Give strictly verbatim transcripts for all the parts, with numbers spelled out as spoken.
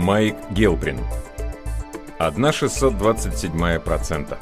Майк Гелприн. одна шестьсот двадцать семь процента.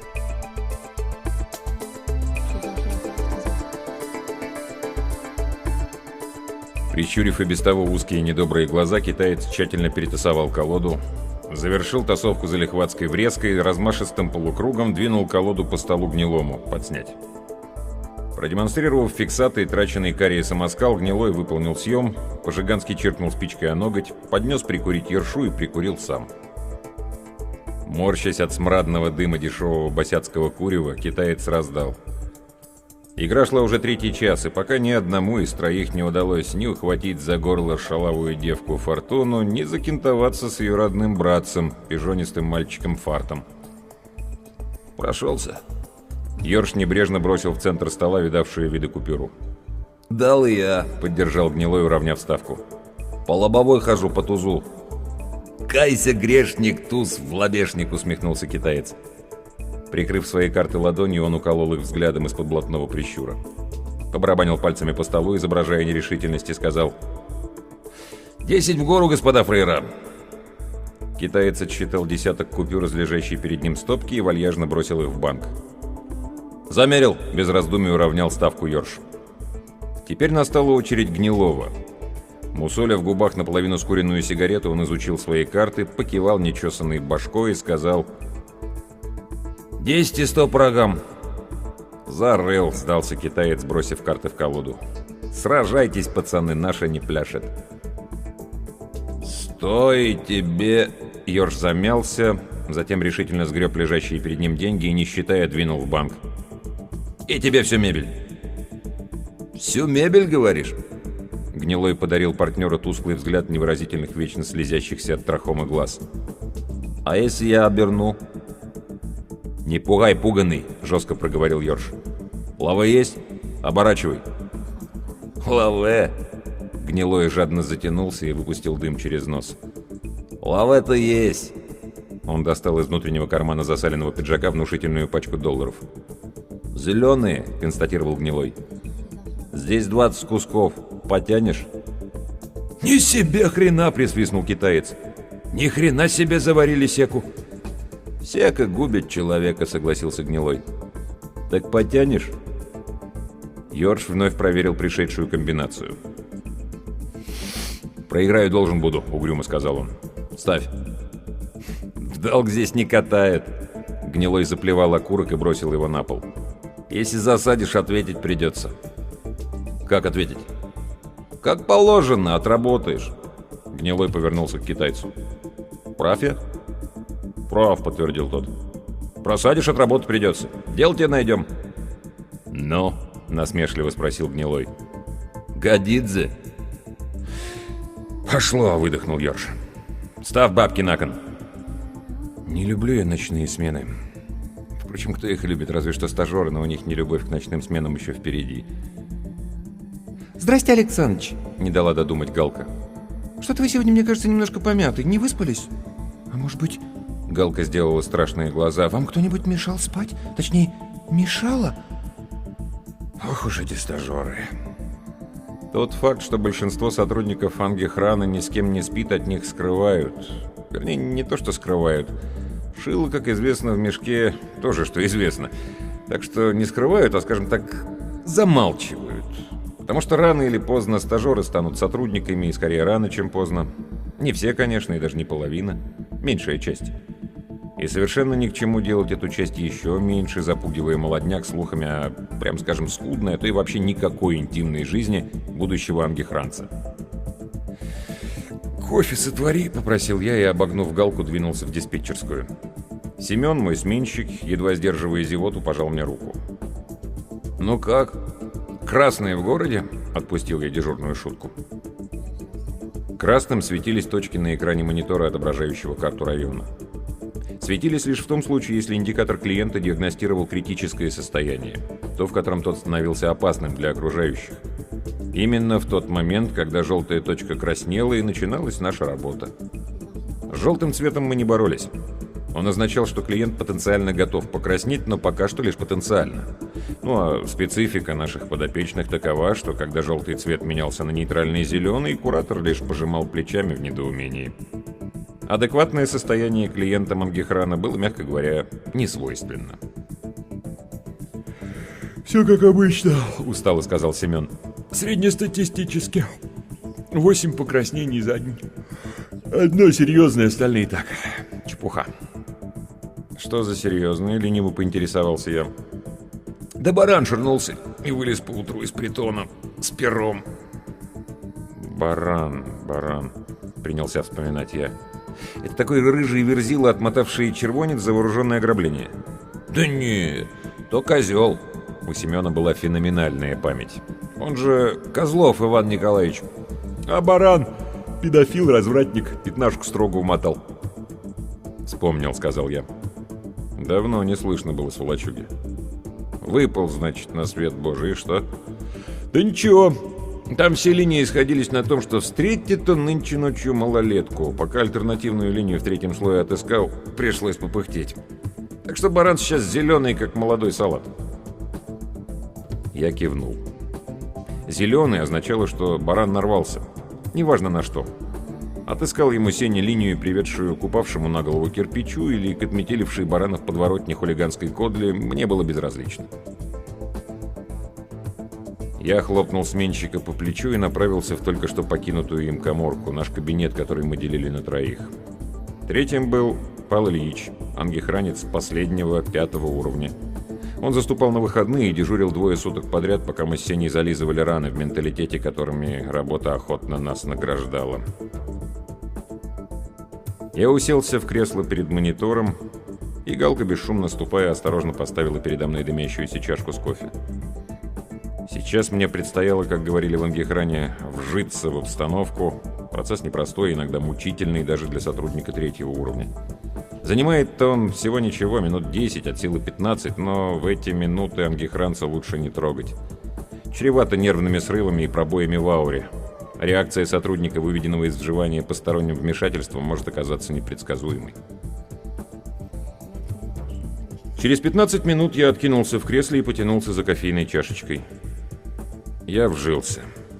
Прищурив и без того узкие недобрые глаза, китаец тщательно перетасовал колоду, завершил тасовку залихватской врезкой и размашистым полукругом двинул колоду по столу гнилому подснять. Продемонстрировав фиксаты и траченный кариесом самоскал, гнилой выполнил съем, по-жигански чиркнул спичкой о ноготь, поднес прикурить ершу и прикурил сам. Морщась от смрадного дыма дешевого босяцкого курева, китаец раздал. Игра шла уже третий час, и пока ни одному из троих не удалось ни ухватить за горло шалавую девку Фортуну, ни закинтоваться с ее родным братцем, пижонистым мальчиком Фартом. «Прошелся?» Ёрш небрежно бросил в центр стола видавшую виды купюру. «Дал и я», — поддержал гнилой, уравняв ставку. «По лобовой хожу, по тузу». «Кайся, грешник, туз в лобешник», — усмехнулся китаец. Прикрыв свои карты ладонью, он уколол их взглядом из-под блатного прищура. Побарабанил пальцами по столу, изображая нерешительность, и сказал: «Десять в гору, господа фрейра». Китаец отсчитал десяток купюр из лежащей перед ним стопки и вальяжно бросил их в банк. «Замерил», — без раздумий уравнял ставку Ёрш. Теперь настала очередь гнилого. Мусоля в губах наполовину скуренную сигарету, он изучил свои карты, покивал нечесанной башкой и сказал: «Десять и сто по рогам». «Зарыл», — сдался китаец, бросив карты в колоду. «Сражайтесь, пацаны, наша не пляшет». «Стой тебе!» — Ёрш замялся, затем решительно сгреб лежащие перед ним деньги и, не считая, двинул в банк. «И тебе всю мебель». «Всю мебель, говоришь?» Гнилой подарил партнеру тусклый взгляд невыразительных, вечно слезящихся от трахомы глаз. «А если я оберну?» «Не пугай, пуганый», — жестко проговорил Ёрш. «Лаве есть? Оборачивай». «Лаве!» Гнилой жадно затянулся и выпустил дым через нос. «Лаве-то есть!» Он достал из внутреннего кармана засаленного пиджака внушительную пачку долларов. «Зеленые», — констатировал Гнилой. «Здесь двадцать кусков. Потянешь?» «Ни себе хрена!» — присвистнул китаец. «Ни хрена себе заварили секу!» «Сека губит человека», — согласился Гнилой. «Так потянешь?» Ёрш вновь проверил пришедшую комбинацию. «Проиграю должен буду», — угрюмо сказал он. «Ставь». «В долг здесь не катает». Гнилой заплевал окурок и бросил его на пол. «Если засадишь, ответить придется». «Как ответить?» «Как положено, отработаешь». Гнилой повернулся к китайцу. «Прав я?» «Прав», — подтвердил тот. «Просадишь, отработать придется. Дело тебе найдем». «Ну?» — насмешливо спросил Гнилой. «Годится». «Пошло», — выдохнул Ёрш. «Ставь бабки на кон». «Не люблю я ночные смены. Впрочем, кто их любит? Разве что стажеры, но у них не любовь к ночным сменам еще впереди». «Здрасте, Александрович», — не дала додумать Галка. «Что-то вы сегодня, мне кажется, немножко помяты. Не выспались? А может быть...» Галка сделала страшные глаза. «Вам кто-нибудь мешал спать? Точнее, мешало?» Ох уж эти стажеры. Тот факт, что большинство сотрудников Ангехрана ни с кем не спит, от них скрывают. Вернее, не то что скрывают. Шило, как известно, в мешке тоже, что известно. Так что не скрывают, а, скажем так, замалчивают. Потому что рано или поздно стажеры станут сотрудниками, и скорее рано, чем поздно. Не все, конечно, и даже не половина. Меньшая часть. И совершенно ни к чему делать эту часть еще меньше, запугивая молодняк слухами о, прям скажем, скудной, а то и вообще никакой интимной жизни будущего ангехранца. «Кофе сотвори», — попросил я и, обогнув Галку, двинулся в диспетчерскую. Семен, мой сменщик, едва сдерживая зевоту, пожал мне руку. «Ну как? Красные в городе?» — отпустил я дежурную шутку. Красным светились точки на экране монитора, отображающего карту района. Светились лишь в том случае, если индикатор клиента диагностировал критическое состояние, то, в котором тот становился опасным для окружающих. Именно в тот момент, когда желтая точка краснела, и начиналась наша работа. С желтым цветом мы не боролись. Он означал, что клиент потенциально готов покраснеть, но пока что лишь потенциально. Ну а специфика наших подопечных такова, что когда желтый цвет менялся на нейтральный зеленый, куратор лишь пожимал плечами в недоумении. Адекватное состояние клиента Мангихрана было, мягко говоря, несвойственно. «Все как обычно», — устало сказал Семен. «Среднестатистически. Восемь покраснений за день. Одно серьезное, остальные так. Чепуха. Что за серьезное?» — лениво поинтересовался я. Да баран ширнулся и вылез поутру из притона с пером. «Баран, баран», — принялся вспоминать я. «Это такой рыжий верзила, отмотавший червонец за вооруженное ограбление». Да не, то козел. У Семена была феноменальная память. Он же Козлов Иван Николаевич. А баран — педофил, развратник, пятнашку строго умотал». «Вспомнил», — сказал я. Давно не слышно было сволочуги. Выпал, значит, на свет Божий, и что? Да ничего. Там все линии сходились на том, что встретит он нынче ночью малолетку. Пока альтернативную линию в третьем слое отыскал, пришлось попыхтеть. Так что баран сейчас зеленый, как молодой салат. Я кивнул. Зеленый означало, что баран нарвался. Неважно на что. Отыскал ему Сеня линию, приведшую к упавшему на голову кирпичу или к отметелившей барана в подворотне хулиганской кодли, мне было безразлично. Я хлопнул сменщика по плечу и направился в только что покинутую им каморку, наш кабинет, который мы делили на троих. Третьим был Павел Ильич, ангихранец последнего, пятого уровня. Он заступал на выходные и дежурил двое суток подряд, пока мы с Сеней зализывали раны в менталитете, которыми работа охотно нас награждала. Я уселся в кресло перед монитором, и Галка, бесшумно ступая, осторожно поставила передо мной дымящуюся чашку с кофе. Сейчас мне предстояло, как говорили в ангихране, вжиться в обстановку. Процесс непростой, иногда мучительный даже для сотрудника третьего уровня. Занимает-то он всего ничего, минут десять, от силы пятнадцать, но в эти минуты ангихранца лучше не трогать. Чревато нервными срывами и пробоями в ауре. Реакция сотрудника, выведенного из вживания посторонним вмешательством, может оказаться непредсказуемой. Через пятнадцать минут я откинулся в кресле и потянулся за кофейной чашечкой. Я вжился.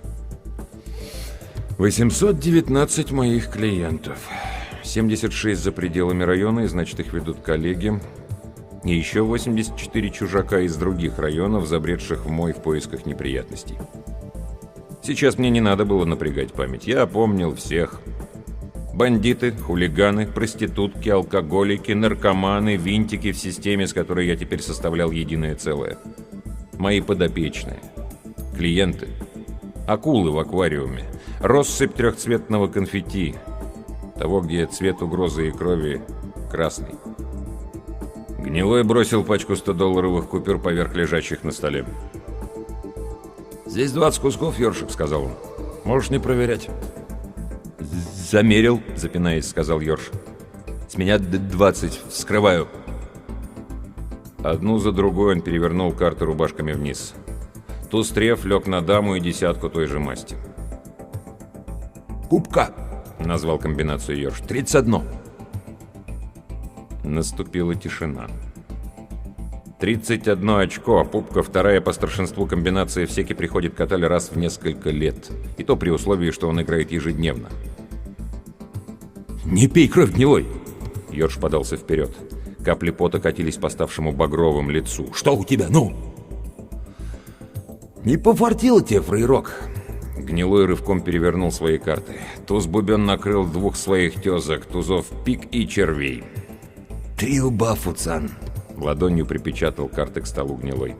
восемьсот девятнадцать моих клиентов. семьдесят шесть за пределами района, и значит, их ведут коллеги. И еще восемьдесят четыре чужака из других районов, забредших в мой в поисках неприятностей. Сейчас мне не надо было напрягать память. Я помнил всех. Бандиты, хулиганы, проститутки, алкоголики, наркоманы, винтики в системе, с которой я теперь составлял единое целое. Мои подопечные. Клиенты. Акулы в аквариуме. Россыпь трехцветного конфетти. Того, где цвет угрозы и крови красный. Гнилой бросил пачку сто-долларовых купюр поверх лежащих на столе. «Здесь двадцать кусков, Ёршик», — сказал он. «Можешь не проверять». «Замерил», — запинаясь, сказал Ёрш. «С меня двадцать. Вскрываю». Одну за другой он перевернул карты рубашками вниз. Туз-треф лег на даму и десятку той же масти. «Пупка», — назвал комбинацию Ёрш. «тридцать одно». Наступила тишина. тридцать одно очко, а пупка, вторая по старшинству комбинация в секе, приходит к Атале раз в несколько лет. И то при условии, что он играет ежедневно. «Не пей кровь, гнилой!» Ёрш подался вперед. Капли пота катились по ставшему багровым лицу. «Что у тебя, ну?» «Не пофартило тебе, фрейрок!» Гнилой рывком перевернул свои карты. Туз-бубен накрыл двух своих тезок, тузов пик и червей. «Три лба, Фуцан!» Ладонью припечатал карты к столу Гнилой.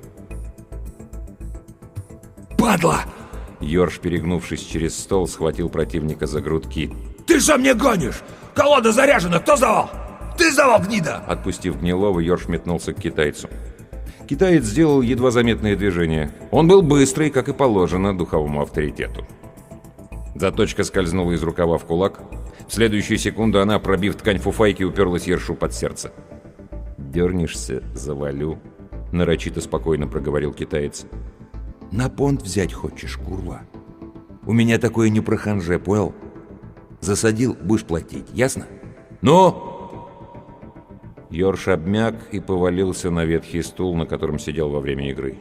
«Падла!» Ёрш, перегнувшись через стол, схватил противника за грудки. «Ты же мне гонишь! Колода заряжена! Кто сдавал? Ты сдавал, гнида!» Отпустив Гнилого, Ёрш метнулся к китайцу. Китаец сделал едва заметное движение. Он был быстрый, как и положено духовому авторитету. Заточка скользнула из рукава в кулак. В следующую секунду она, пробив ткань фуфайки, уперлась Ёршу под сердце. «Дернешься, завалю», — нарочито спокойно проговорил китаец. «На понт взять хочешь, курва? У меня такое не про ханже, понял? Засадил, будешь платить, ясно? Ну?» Ёрш обмяк и повалился на ветхий стул, на котором сидел во время игры.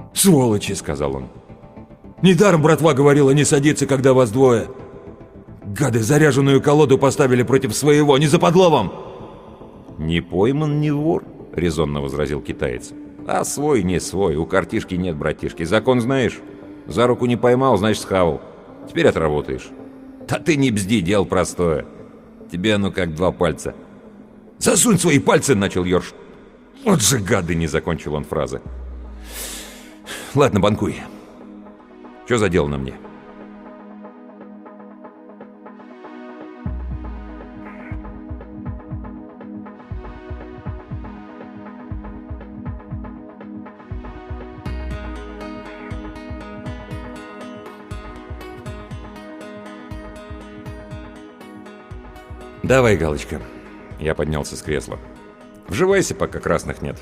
«Сволочи!» — сказал он. «Недаром братва говорила не садиться, когда вас двое. Гады заряженную колоду поставили против своего, не западло вам!» «Не пойман, не вор», — резонно возразил китаец. «А свой не свой, у картишки нет, братишки. Закон знаешь? За руку не поймал, значит схавал. Теперь отработаешь». «Да ты не бзди, дело простое. Тебе оно как два пальца». «Засунь свои пальцы!» — начал Йорш. «Вот же гады!» — не закончил он фразы. «Ладно, банкуй. Что за дело на мне?» «Давай, Галочка». Я поднялся с кресла. «Вживайся, пока красных нет».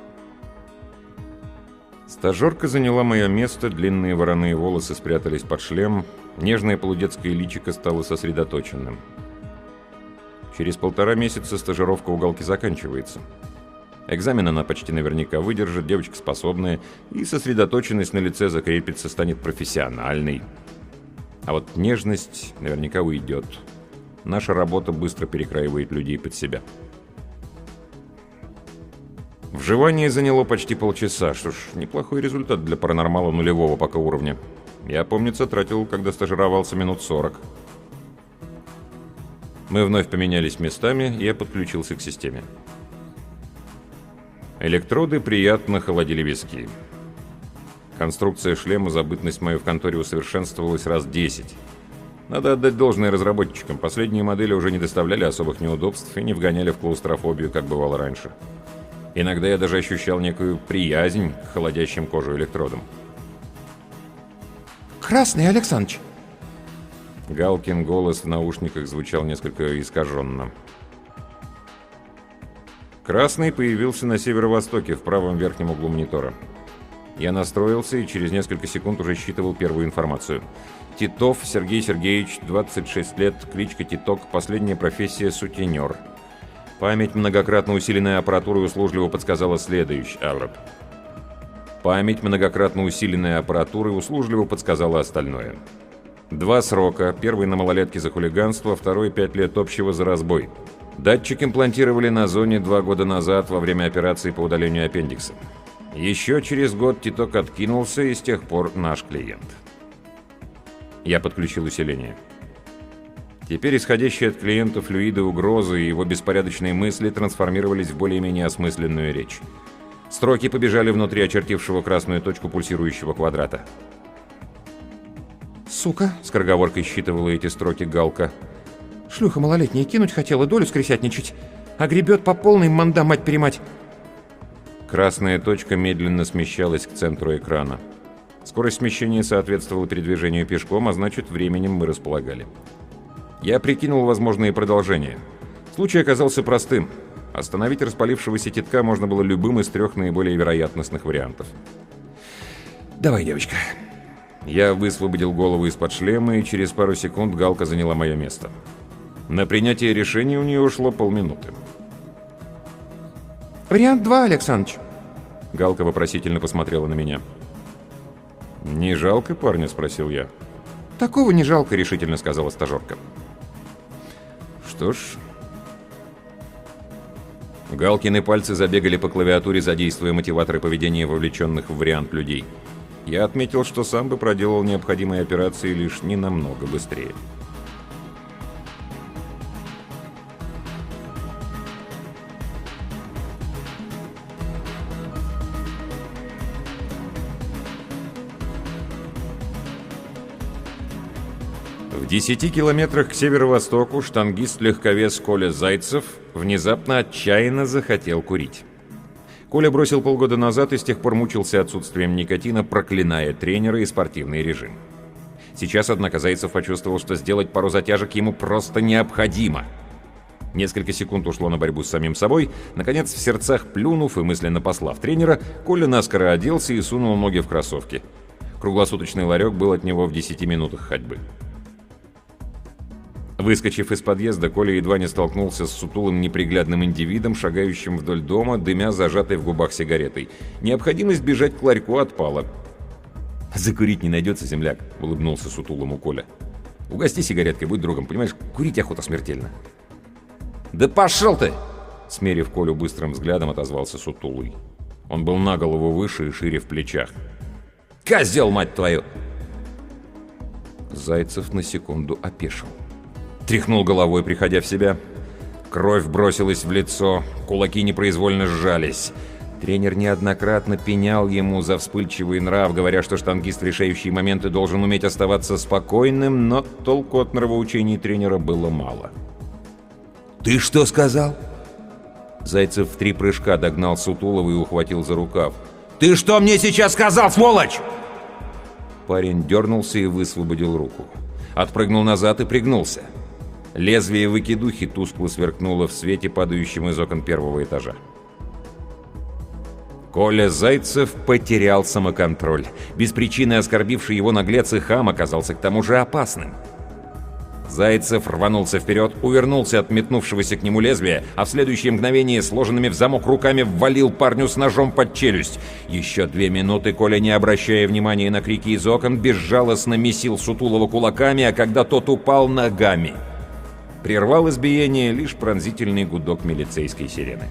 Стажерка заняла мое место, длинные вороные волосы спрятались под шлем, нежное полудетское личико стало сосредоточенным. Через полтора месяца стажировка у Галки заканчивается. Экзамен она почти наверняка выдержит, девочка способная, и сосредоточенность на лице закрепится, станет профессиональной. А вот нежность наверняка уйдет. Наша работа быстро перекраивает людей под себя. Вживание заняло почти полчаса. Что ж, неплохой результат для паранормала нулевого пока уровня. Я, помнится, тратил, когда стажировался, минут сорок. Мы вновь поменялись местами, и я подключился к системе. Электроды приятно холодили виски. Конструкция шлема за бытность мою в конторе усовершенствовалась раз десять. Надо отдать должное разработчикам. Последние модели уже не доставляли особых неудобств и не вгоняли в клаустрофобию, как бывало раньше. Иногда я даже ощущал некую приязнь к холодящим кожу электродам. «Красный, Александрович!» Галкин голос в наушниках звучал несколько искаженно. Красный появился на северо-востоке, в правом верхнем углу монитора. Я настроился и через несколько секунд уже считывал первую информацию. Титов Сергей Сергеевич, двадцать шесть лет, кличка Титок, последняя профессия сутенер. Память, многократно усиленная аппаратурой, услужливо подсказала следующий. А, Память, многократно усиленная аппаратурой, услужливо подсказала остальное. Два срока. Первый на малолетке за хулиганство, второй пять лет общего за разбой. Датчик имплантировали на зоне два года назад во время операции по удалению аппендикса. Еще через год Титок откинулся, и с тех пор наш клиент. Я подключил усиление. Теперь исходящие от клиента флюиды угрозы и его беспорядочные мысли трансформировались в более-менее осмысленную речь. Строки побежали внутри очертившего красную точку пульсирующего квадрата. «Сука!» — скороговоркой считывала эти строки Галка. «Шлюха малолетняя, кинуть хотела, долю скресятничать, а гребет по полной, манда мать-перемать!» Красная точка медленно смещалась к центру экрана. Скорость смещения соответствовала передвижению пешком, а значит, временем мы располагали. Я прикинул возможные продолжения. Случай оказался простым. Остановить распалившегося Титка можно было любым из трех наиболее вероятностных вариантов. «Давай, девочка». Я высвободил голову из-под шлема, и через пару секунд Галка заняла мое место. На принятие решения у нее ушло полминуты. «Вариант два, Александрович». Галка вопросительно посмотрела на меня. «Не жалко парня?» — спросил я. «Такого не жалко», — решительно сказала стажерка. «Что ж...» Галкины пальцы забегали по клавиатуре, задействуя мотиваторы поведения вовлеченных в вариант людей. Я отметил, что сам бы проделал необходимые операции лишь не намного быстрее. В десяти километрах к северо-востоку штангист-легковес Коля Зайцев внезапно отчаянно захотел курить. Коля бросил полгода назад и с тех пор мучился отсутствием никотина, проклиная тренера и спортивный режим. Сейчас, однако, Зайцев почувствовал, что сделать пару затяжек ему просто необходимо. Несколько секунд ушло на борьбу с самим собой. Наконец, в сердцах плюнув и мысленно послав тренера, Коля наскоро оделся и сунул ноги в кроссовки. Круглосуточный ларек был от него в десяти минутах ходьбы. Выскочив из подъезда, Коля едва не столкнулся с сутулым неприглядным индивидом, шагающим вдоль дома, дымя зажатой в губах сигаретой. Необходимость бежать к ларьку отпала. «Закурить не найдется, земляк», — улыбнулся сутулому Коля. Угости сигареткой, будь другом, понимаешь, курить охота смертельно». «Да пошел ты!» Смерив Колю быстрым взглядом, отозвался сутулый. Он был на голову выше и шире в плечах. «Козел, мать твою!» Зайцев на секунду опешил. Тряхнул головой, приходя в себя. Кровь бросилась в лицо, кулаки непроизвольно сжались. Тренер неоднократно пенял ему за вспыльчивый нрав, говоря, что штангист в решающие моменты должен уметь оставаться спокойным, но толку от нравоучений тренера было мало. «Ты что сказал?» Зайцев в три прыжка догнал Сутулова и ухватил за рукав. «Ты что мне сейчас сказал, сволочь?» Парень дернулся и высвободил руку. Отпрыгнул назад и пригнулся. Лезвие выкидухи тускло сверкнуло в свете, падающем из окон первого этажа. Коля Зайцев потерял самоконтроль. Без причины оскорбивший его наглец и хам оказался к тому же опасным. Зайцев рванулся вперед, увернулся от метнувшегося к нему лезвия, а в следующее мгновение сложенными в замок руками ввалил парню с ножом под челюсть. Еще две минуты Коля, не обращая внимания на крики из окон, безжалостно месил Сутулова кулаками, а когда тот упал, ногами. Прервал избиение лишь пронзительный гудок милицейской сирены.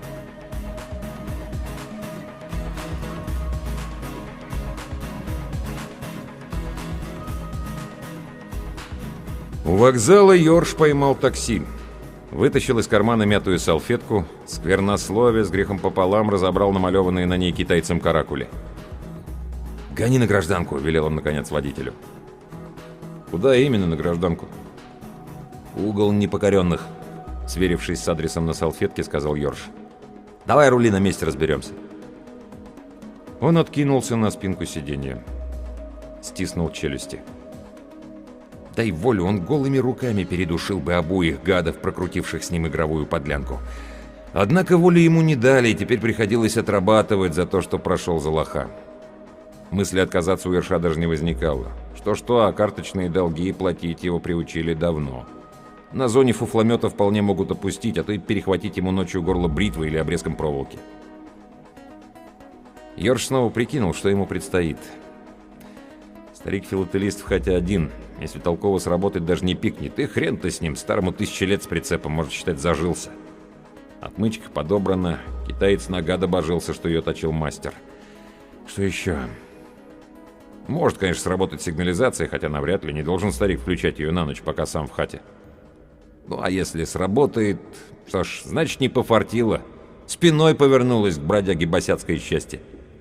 У вокзала Йорш поймал такси. Вытащил из кармана мятую салфетку, сквернословие с грехом пополам разобрал намалеванные на ней китайцем каракули. «Гони на гражданку», — велел он, наконец, водителю. «Куда именно на гражданку?» «Угол непокоренных», — сверившись с адресом на салфетке, сказал Йорш. «Давай рули, на месте разберемся». Он откинулся на спинку сиденья. Стиснул челюсти. Дай волю, он голыми руками передушил бы обоих гадов, прокрутивших с ним игровую подлянку. Однако волю ему не дали, и теперь приходилось отрабатывать за то, что прошел за лоха. Мысли отказаться у Ерша даже не возникало. Что-что, а карточные долги платить его приучили давно. На зоне фуфломета вполне могут опустить, а то и перехватить ему ночью горло бритвой или обрезком проволоки. Йорш снова прикинул, что ему предстоит. Старик-филателист хотя один. Если толково сработать, даже не пикнет. И хрен-то с ним, старому тысячи лет с прицепом, может считать, зажился. Отмычка подобрана. Китаец на гада божился, что ее точил мастер. Что еще? Может, конечно, сработать сигнализация, хотя навряд ли. Не должен старик включать ее на ночь, пока сам в хате. Ну, а если сработает, что ж, значит, не пофартило. Спиной повернулась к бродяге босяцкое счастье.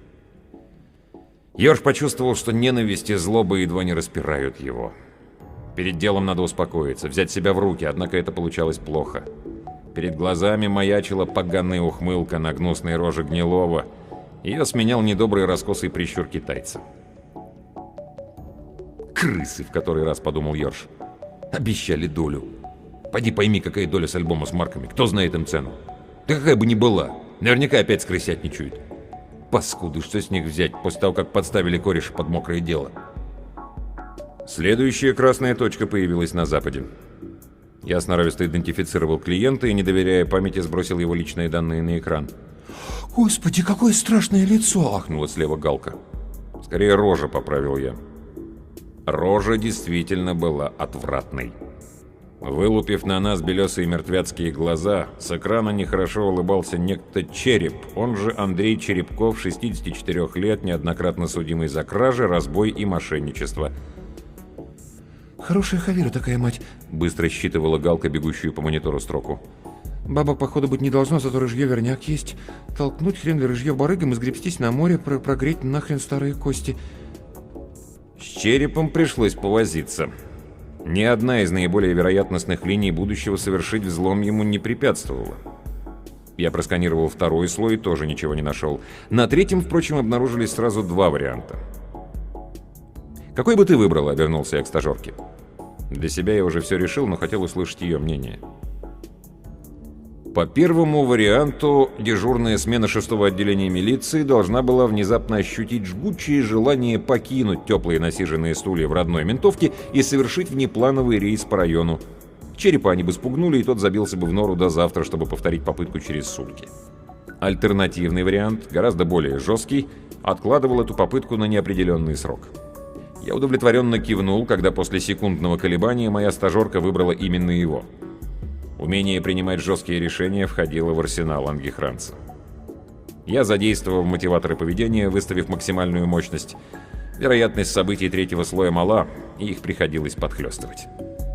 Йорш почувствовал, что ненависть и злоба едва не распирают его. Перед делом надо успокоиться, взять себя в руки, однако это получалось плохо. Перед глазами маячила поганая ухмылка на гнусной роже Гнилова. Ее сменял недобрый раскосый прищур китайца. «Крысы!» — в который раз подумал Йорш. «Обещали долю. Пойди пойми, какая доля с альбома с марками. Кто знает им цену? Да какая бы ни была. Наверняка опять скрысятничают. Паскуды, что с них взять после того, как подставили кореша под мокрое дело?» Следующая красная точка появилась на западе. Я сноровисто идентифицировал клиента и, не доверяя памяти, сбросил его личные данные на экран. «Господи, какое страшное лицо!» — ахнула слева Галка. «Скорее рожа», — поправил я. Рожа действительно была отвратной. Вылупив на нас белесые мертвяцкие глаза, с экрана нехорошо улыбался некто Череп, он же Андрей Черепков, шестидесяти четырёх лет, неоднократно судимый за кражи, разбой и мошенничество. «Хорошая хавира такая, мать!» — быстро считывала Галка, бегущую по монитору строку. «Бабок, походу, быть не должно, зато рыжье верняк есть. Толкнуть хрен для рыжье барыгам и сгребстись на море, про прогреть нахрен старые кости». С Черепом пришлось повозиться. Ни одна из наиболее вероятностных линий будущего совершить взлом ему не препятствовала. Я просканировал второй слой и тоже ничего не нашел. На третьем, впрочем, обнаружились сразу два варианта. «Какой бы ты выбрал?» — обернулся я к стажерке. Для себя я уже все решил, но хотел услышать ее мнение. По первому варианту, дежурная смена шестого отделения милиции должна была внезапно ощутить жгучее желание покинуть теплые насиженные стулья в родной ментовке и совершить внеплановый рейс по району. Черепа они бы спугнули, и тот забился бы в нору до завтра, чтобы повторить попытку через сутки. Альтернативный вариант, гораздо более жесткий, откладывал эту попытку на неопределенный срок. Я удовлетворенно кивнул, когда после секундного колебания моя стажерка выбрала именно его. Умение принимать жесткие решения входило в арсенал ангехранца. Я задействовал мотиваторы поведения, выставив максимальную мощность. Вероятность событий третьего слоя мала, и их приходилось подхлестывать.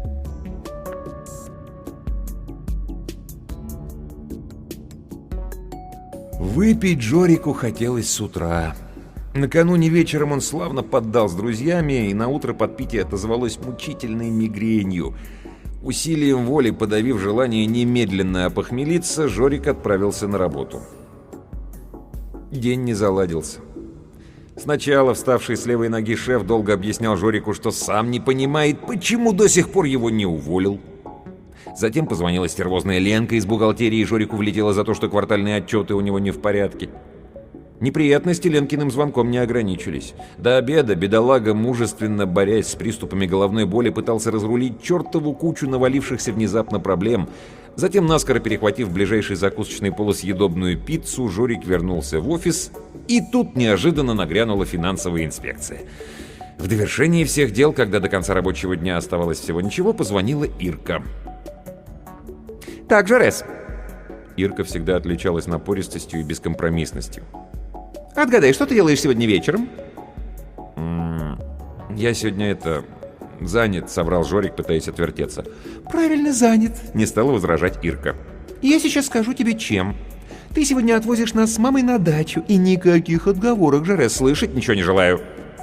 Выпить Жорику хотелось с утра. Накануне вечером он славно поддал с друзьями, и наутро подпитие отозвалось мучительной мигренью. Усилием воли, подавив желание немедленно опохмелиться, Жорик отправился на работу. День не заладился. Сначала вставший с левой ноги шеф долго объяснял Жорику, что сам не понимает, почему до сих пор его не уволил. Затем позвонила стервозная Ленка из бухгалтерии, и Жорику влетела за то, что квартальные отчеты у него не в порядке. Неприятности Ленкиным звонком не ограничились. До обеда бедолага, мужественно борясь с приступами головной боли, пытался разрулить чертову кучу навалившихся внезапно проблем. Затем, наскоро перехватив ближайший закусочный полусъедобную пиццу, Жорик вернулся в офис, и тут неожиданно нагрянула финансовая инспекция. В довершении всех дел, когда до конца рабочего дня оставалось всего ничего, позвонила Ирка. «Так, Жарес». Ирка всегда отличалась напористостью и бескомпромиссностью. «Отгадай, что ты делаешь сегодня вечером?» М-м, «Я сегодня это... занят», — соврал Жорик, пытаясь отвертеться. «Правильно, занят», — не стала возражать Ирка. «Я сейчас скажу тебе, чем. Ты сегодня отвозишь нас с мамой на дачу, и никаких отговорок, Жарес, слышать ничего не желаю».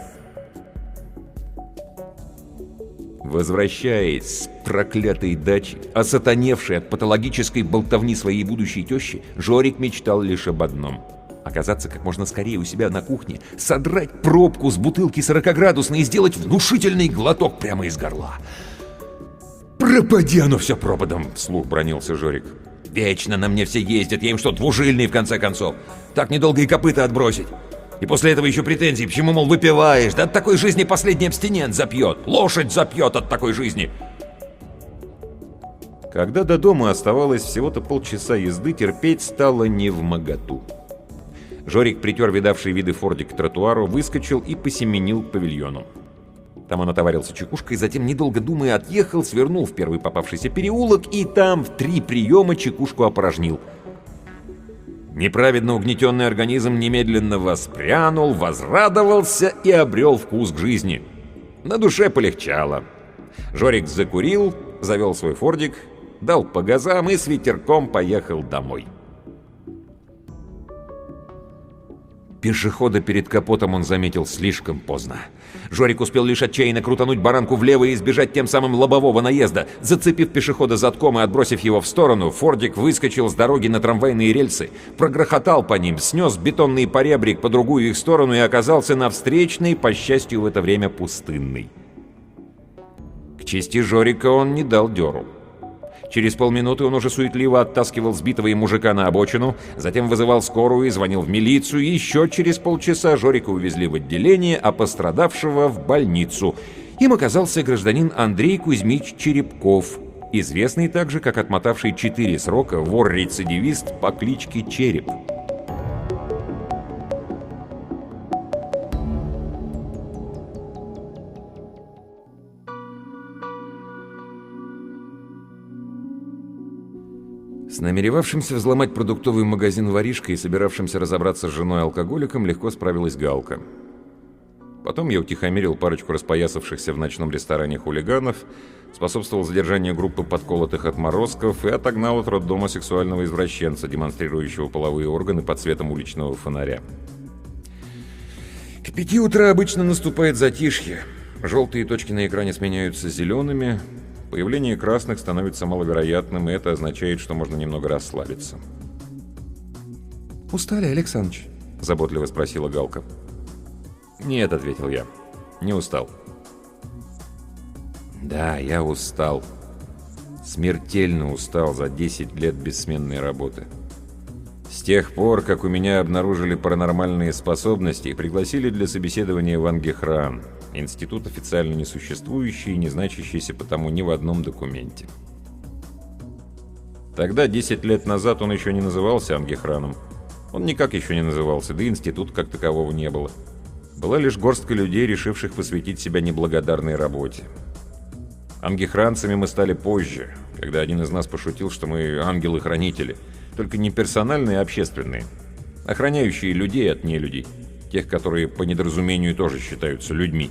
Возвращаясь с проклятой дачи, осатаневший от патологической болтовни своей будущей тещи, Жорик мечтал лишь об одном — оказаться как можно скорее у себя на кухне, содрать пробку с бутылки сорокаградусной и сделать внушительный глоток прямо из горла. «Пропади оно все пропадом!» — вслух бронился Жорик. «Вечно на мне все ездят, я им что, двужильный в конце концов? Так недолго и копыта отбросить. И после этого еще претензии, почему, мол, выпиваешь? Да от такой жизни последний абстинент запьет, лошадь запьет от такой жизни!» Когда до дома оставалось всего-то полчаса езды, терпеть стало невмоготу. Жорик притер видавший виды фордик к тротуару, выскочил и посеменил к павильону. Там он отоварился чекушкой, затем, недолго думая, отъехал, свернул в первый попавшийся переулок и там в три приема чекушку опорожнил. Неправедно угнетенный организм немедленно воспрянул, возрадовался и обрел вкус к жизни. На душе полегчало. Жорик закурил, завел свой фордик, дал по газам и с ветерком поехал домой. Пешехода перед капотом он заметил слишком поздно. Жорик успел лишь отчаянно крутануть баранку влево и избежать тем самым лобового наезда. Зацепив пешехода задком и отбросив его в сторону, фордик выскочил с дороги на трамвайные рельсы, прогрохотал по ним, снес бетонный поребрик по другую их сторону и оказался на встречной, по счастью, в это время пустынной. К чести Жорика он не дал дёру. Через полминуты он уже суетливо оттаскивал сбитого им мужика на обочину, затем вызывал скорую и звонил в милицию, и еще через полчаса Жорика увезли в отделение, а пострадавшего в больницу. Им оказался гражданин Андрей Кузьмич Черепков, известный также как отмотавший четыре срока вор-рецидивист по кличке Череп. С намеревавшимся взломать продуктовый магазин воришкой и собиравшимся разобраться с женой-алкоголиком легко справилась Галка. Потом я утихомирил парочку распоясавшихся в ночном ресторане хулиганов, способствовал задержанию группы подколотых отморозков и отогнал от роддома сексуального извращенца, демонстрирующего половые органы под светом уличного фонаря. К пяти утра обычно наступает затишье. Желтые точки на экране сменяются зелеными, появление красных становится маловероятным, и это означает, что можно немного расслабиться. «Устали, Александрович?» — заботливо спросила Галка. «Нет», — ответил я, — «не устал». Да, я устал. Смертельно устал за десять лет бессменной работы. С тех пор, как у меня обнаружили паранормальные способности и пригласили для собеседования в Ангехран, институт официально несуществующий и не значащийся потому ни в одном документе. Тогда, десять лет назад, он еще не назывался Ангехраном. Он никак еще не назывался, да и института как такового не было. была лишь горстка людей, решивших посвятить себя неблагодарной работе. Ангехранцами мы стали позже, когда один из нас пошутил, что мы ангелы-хранители, только не персональные, а общественные, охраняющие людей от нелюдей, тех, которые по недоразумению тоже считаются людьми.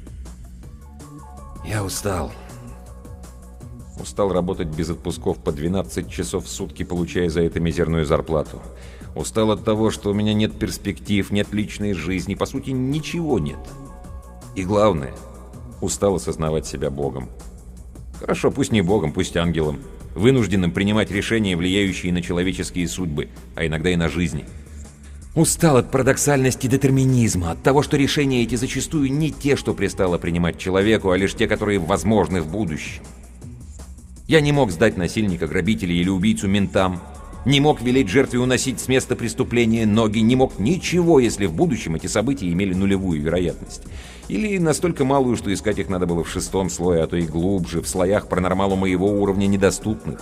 Я устал. Устал работать без отпусков по двенадцать часов в сутки, получая за это мизерную зарплату. Устал от того, что у меня нет перспектив, нет личной жизни, по сути, ничего нет. И главное, устал осознавать себя Богом. Хорошо, пусть не Богом, пусть ангелом, вынужденным принимать решения, влияющие на человеческие судьбы, а иногда и на жизни. Устал от парадоксальности детерминизма, от того, что решения эти зачастую не те, что пристало принимать человеку, а лишь те, которые возможны в будущем. Я не мог сдать насильника, грабителя или убийцу ментам, не мог велеть жертве уносить с места преступления ноги, не мог ничего, если в будущем эти события имели нулевую вероятность. Или настолько малую, что искать их надо было в шестом слое, а то и глубже, в слоях паранормалу моего уровня недоступных.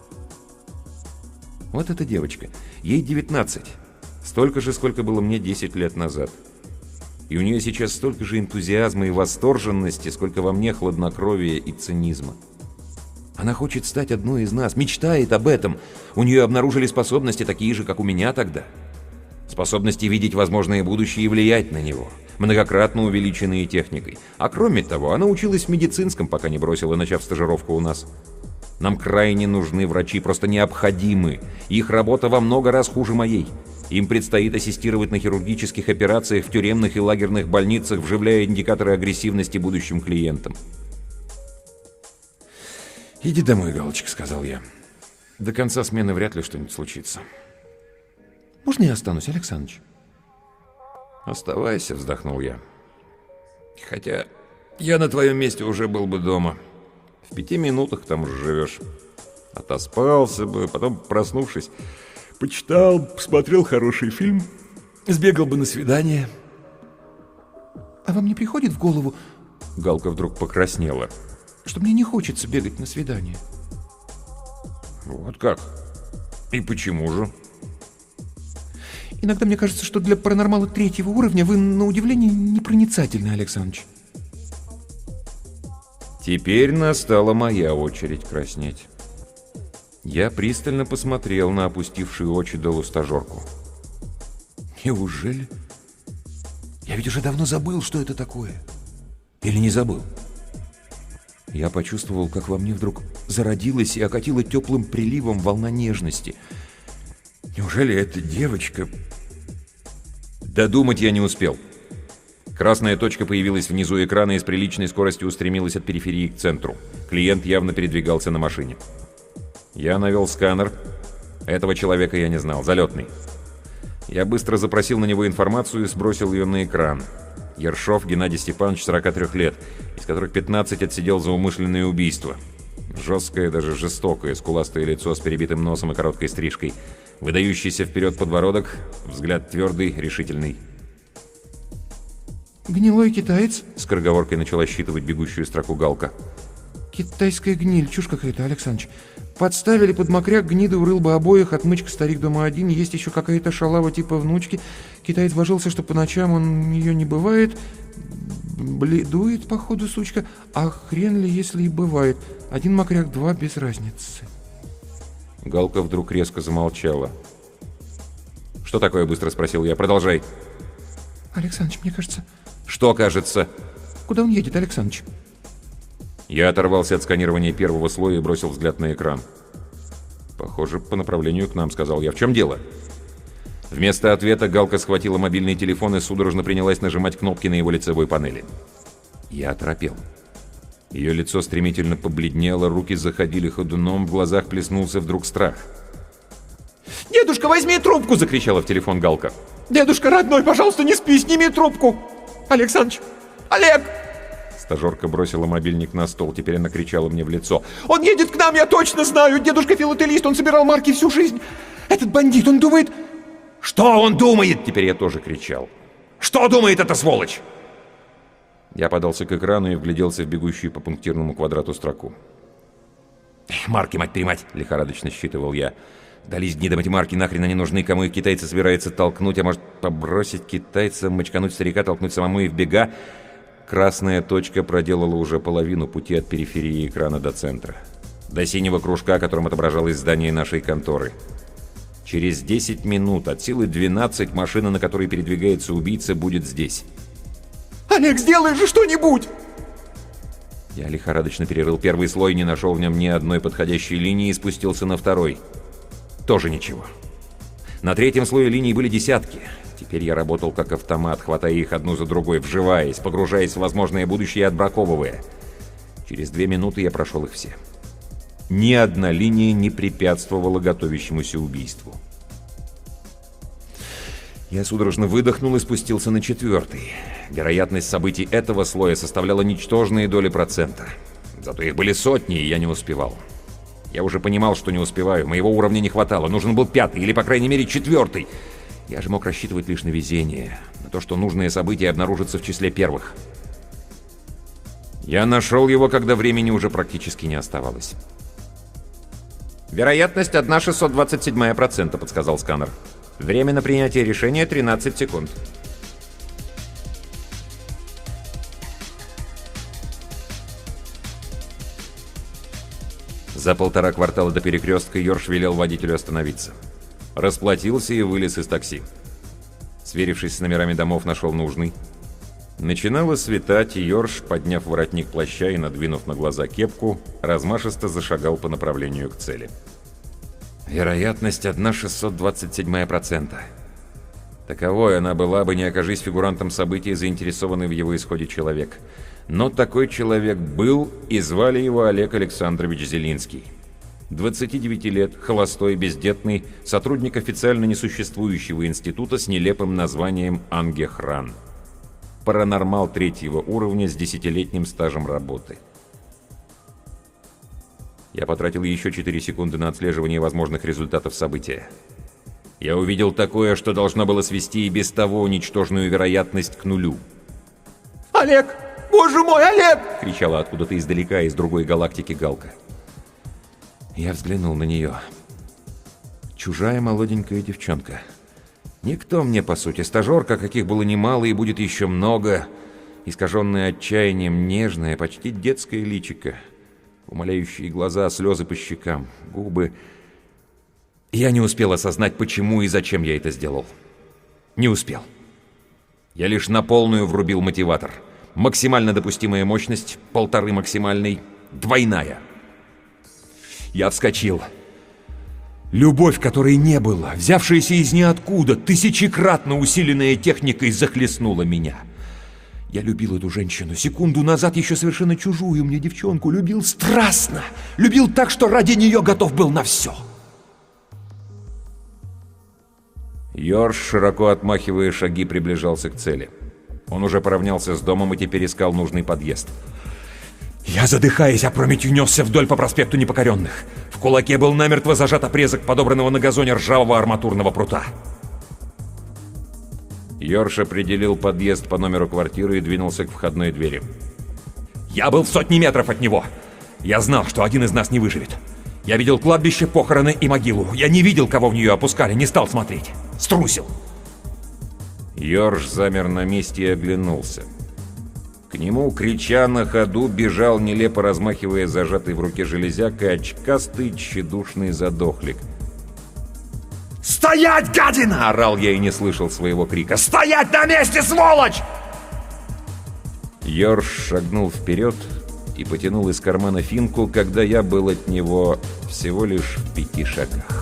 Вот эта девочка. Ей девятнадцать. Столько же, сколько было мне десять лет назад. И у нее сейчас столько же энтузиазма и восторженности, сколько во мне хладнокровия и цинизма. Она хочет стать одной из нас, мечтает об этом. У нее обнаружили способности, такие же, как у меня тогда. Способности видеть возможное будущее и влиять на него, многократно увеличенные техникой. А кроме того, она училась в медицинском, пока не бросила, начав стажировку у нас. Нам крайне нужны врачи, просто необходимы. Их работа во много раз хуже моей. Им предстоит ассистировать на хирургических операциях в тюремных и лагерных больницах, вживляя индикаторы агрессивности будущим клиентам. «Иди домой, Галочка», — сказал я. «До конца смены вряд ли что-нибудь случится». «Можно я останусь, Александрович?» «Оставайся», — вздохнул я. «Хотя я на твоем месте уже был бы дома. В пяти минутах там уже живешь. Отоспался бы, потом, проснувшись, Почитал, посмотрел хороший фильм, Сбегал бы на свидание». «А вам не приходит в голову, Галка вдруг покраснела. что мне не хочется бегать на свидание?» «Вот как? И почему же?» «Иногда мне кажется, что для паранормала третьего уровня вы, на удивление, непроницательны, Александрович». Теперь настала моя очередь краснеть. Я пристально посмотрел на опустившую очи долу стажерку. «Неужели? Я ведь уже давно забыл, что это такое. Или не забыл?» Я почувствовал, как во мне вдруг зародилась и окатила теплым приливом волна нежности. Неужели эта девочка... Додумать я не успел. Красная точка появилась внизу экрана и с приличной скоростью устремилась от периферии к центру. Клиент явно передвигался на машине. Я навел сканер. Этого человека я не знал. Залетный. Я быстро запросил на него информацию и сбросил ее на экран. Ершов Геннадий Степанович, сорок три лет, из которых пятнадцать отсидел за умышленное убийство. Жесткое, даже жестокое, скуластое лицо с перебитым носом и короткой стрижкой. Выдающийся вперед подбородок, взгляд твердый, решительный. «Гнилой китаец?» — скороговоркой начала считывать бегущую строку Галка. «Китайская гниль, чушь какая-то, Александрович. Подставили под мокряк, гниды урыл бы обоих, отмычка старик дома один, есть еще какая-то шалава типа внучки. Китаец божился, что по ночам он ее не бывает. Бледует, походу, сучка. А хрен ли, если и бывает. Один мокряк, два, без разницы». Галка вдруг резко замолчала. «Что такое?» — быстро спросил я. «Продолжай». «Александрович, мне кажется...» «Что кажется?» «Куда он едет, Александрович?» Я оторвался от сканирования первого слоя и бросил взгляд на экран. «Похоже, по направлению к нам», — сказал я. «В чем дело?» Вместо ответа Галка схватила мобильный телефон и судорожно принялась нажимать кнопки на его лицевой панели. Я оторопел. Ее лицо стремительно побледнело, руки заходили ходуном, в глазах плеснулся вдруг страх. «Дедушка, возьми трубку!» — закричала в телефон Галка. «Дедушка родной, пожалуйста, не спи, сними трубку! Александрович! Олег!» Стажерка бросила мобильник на стол, теперь она кричала мне в лицо. «Он едет к нам, я точно знаю! Дедушка филателист, он собирал марки всю жизнь! Этот бандит, он думает...» «Что он думает?» — теперь я тоже кричал. «Что думает эта сволочь?» Я подался к экрану и вгляделся в бегущую по пунктирному квадрату строку. «Марки, мать-перемать!» — лихорадочно считывал я. Дались гнидам эти марки, нахрен они нужны, кому их китайцы собираются толкнуть, а может побросить китайца, мочкануть старика, толкнуть самому и в бега. Красная точка проделала уже половину пути от периферии экрана до центра. До синего кружка, которым отображалось здание нашей конторы. Через десять минут, от силы двенадцать, машина, на которой передвигается убийца, будет здесь. Олег, сделай же что-нибудь! Я лихорадочно перерыл первый слой, не нашел в нем ни одной подходящей линии и спустился на второй. Тоже ничего. На третьем слое линий были десятки. Теперь я работал как автомат, хватая их одну за другой, вживаясь, погружаясь в возможное будущее и отбраковывая. Через две минуты я прошел их все. Ни одна линия не препятствовала готовящемуся убийству. Я судорожно выдохнул и спустился на четвертый. Вероятность событий этого слоя составляла ничтожные доли процента. Зато их были сотни, и я не успевал. Я уже понимал, что не успеваю, моего уровня не хватало. Нужен был пятый, или, по крайней мере, четвертый. Я же мог рассчитывать лишь на везение, на то, что нужное событие обнаружится в числе первых. Я нашел его, когда времени уже практически не оставалось. «Вероятность одна шестьсот двадцать семь процента», — подсказал сканер. «Время на принятие решения тринадцать секунд». За полтора квартала до перекрестка Йорш велел водителю остановиться. Расплатился и вылез из такси. Сверившись с номерами домов, нашел нужный. Начинало светать, и Йорш, подняв воротник плаща и надвинув на глаза кепку, размашисто зашагал по направлению к цели. Вероятность одна шестьсот двадцать семь процента. Таковой она была бы, не окажись фигурантом события, заинтересованный в его исходе человек. Но такой человек был, и звали его Олег Александрович Зелинский. двадцати девяти лет, холостой, бездетный, сотрудник официально несуществующего института с нелепым названием Ангехран. Паранормал третьего уровня с десятилетним стажем работы. Я потратил еще четыре секунды на отслеживание возможных результатов события. Я увидел такое, что должно было свести и без того ничтожную вероятность к нулю. Олег! Боже мой, Олег! — кричала откуда-то издалека, из другой галактики Галка. Я взглянул на нее. Чужая молоденькая девчонка. Никто мне, по сути, стажерка, каких было немало и будет еще много. Искаженная отчаянием, нежная, почти детское личико. Умоляющие глаза, слезы по щекам, губы. Я не успел осознать, почему и зачем я это сделал. Не успел. Я лишь на полную врубил мотиватор. Максимально допустимая мощность, полторы максимальной, двойная. Я вскочил. Любовь, которой не было, взявшаяся из ниоткуда, тысячекратно усиленная техникой, захлестнула меня. Я любил эту женщину, секунду назад еще совершенно чужую мне девчонку, любил страстно, любил так, что ради нее готов был на все. Йорш, широко отмахивая шаги, приближался к цели. Он уже поравнялся с домом и теперь искал нужный подъезд. Я, задыхаясь, опрометью несся вдоль по проспекту Непокоренных. В кулаке был намертво зажат обрезок подобранного на газоне ржавого арматурного прута. Йорш определил подъезд по номеру квартиры и двинулся к входной двери. Я был в сотне метров от него. Я знал, что один из нас не выживет. Я видел кладбище, похороны и могилу. Я не видел, кого в нее опускали, не стал смотреть. Струсил. Йорш замер на месте и оглянулся. К нему, крича на ходу, бежал, нелепо размахивая зажатой в руке железякой, очкастый, тщедушный задохлик. «Стоять, гадина!» — орал я и не слышал своего крика. «Стоять на месте, сволочь!» Йорш шагнул вперед и потянул из кармана финку, когда я был от него всего лишь в пяти шагах.